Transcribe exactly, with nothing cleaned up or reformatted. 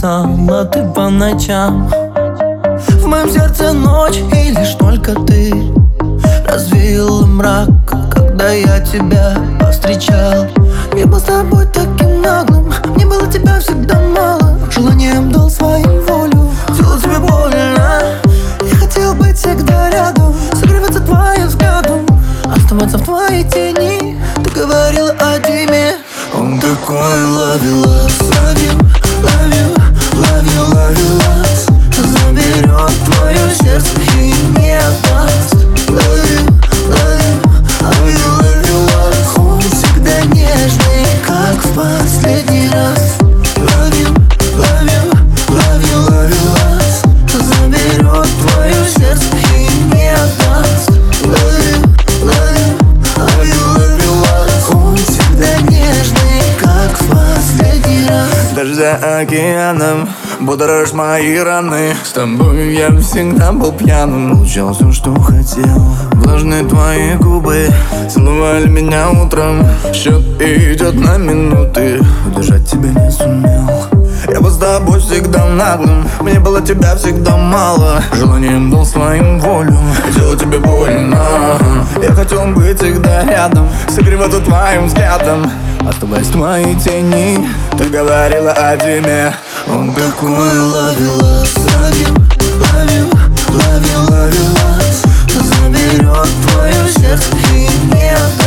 сам, а ты по ночам. В моем сердце ночь и лишь только ты развеяла мрак, когда я тебя повстречал. Я был с тобой таким наглым, мне было тебя всегда мало. Желанием дал свою волю, делал тебе больно. Я хотел быть всегда рядом, согреваться твоим взглядом, оставаться в твоей тени. Ты говорила о Диме. Он такой love you, love, love you, love you, love you, love you, love. Заберет твое сердце и не отдаст. Love you, love you, love you, love you, love. Он всегда нежный, как в последний раз. Love you, love you, love you, love you, love. Заберет твое сердце и не отдаст. Love you, love you, love you, love you, love. Он всегда нежный, как в последний раз. Даже за океаном будоражишь мои раны. С тобой я всегда был пьяным, получал все, что хотел. Влажные твои губы целовали меня утром. Счет идет на минуты, удержать тебя не сумел. Я был с тобой всегда наглым, мне было тебя всегда мало. Желанием дал своим волю, делал тебе больно. Я хотел быть всегда рядом, согреваться твоим взглядом, оставаясь в твоей тени. Ты говорила о Диме. Он такой love you, love, love you, love you, love you, love you, love. Заберет твое сердце и не отдаст.